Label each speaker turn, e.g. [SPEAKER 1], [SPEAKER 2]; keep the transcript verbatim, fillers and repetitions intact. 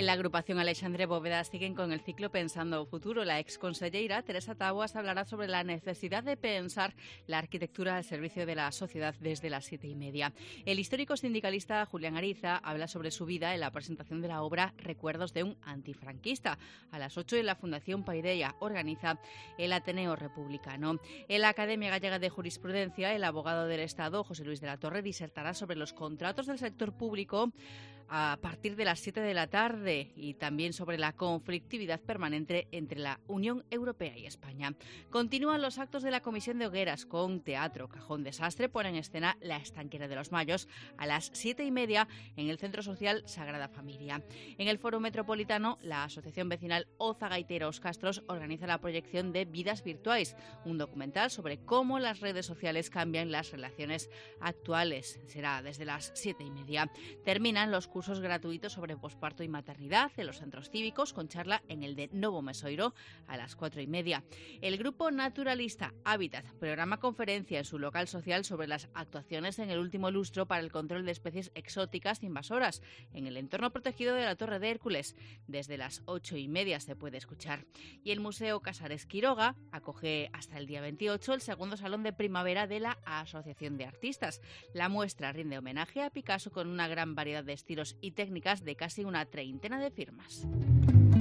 [SPEAKER 1] En la agrupación Alexandre Bóveda siguen con el ciclo Pensando Futuro. La exconsellera Teresa Taboas hablará sobre la necesidad de pensar la arquitectura al servicio de la sociedad desde las siete y media. El histórico sindicalista Julián Ariza habla sobre su vida en la presentación de la obra Recuerdos de un antifranquista. A las ocho en la Fundación Paideia organiza el Ateneo Republicano. En la Academia Gallega de Jurisprudencia, el abogado del Estado, José Luis de la Torre, disertará sobre los contratos del sector público a partir de las siete de la tarde y también sobre la conflictividad permanente entre la Unión Europea y España. Continúan los actos de la Comisión de Hogueras con teatro. Cajón Desastre pone en escena La Estanquera de los Mayos a las siete y media en el Centro Social Sagrada Familia. En el Foro Metropolitano, la Asociación Vecinal Oza Gaiteros Castros organiza la proyección de Vidas Virtuais, un documental sobre cómo las redes sociales cambian las relaciones actuales. Será desde las siete y media. Terminan los cursos gratuitos sobre posparto y maternidad en los centros cívicos con charla en el de Novo Mesoiro a las cuatro y media. El grupo naturalista Hábitat programa conferencia en su local social sobre las actuaciones en el último lustro para el control de especies exóticas invasoras en el entorno protegido de la Torre de Hércules. Desde las ocho y media se puede escuchar. Y el Museo Casares Quiroga acoge hasta el día veintiocho el segundo salón de primavera de la Asociación de Artistas. La muestra rinde homenaje a Picasso con una gran variedad de estilos y técnicas de casi una treintena de firmas.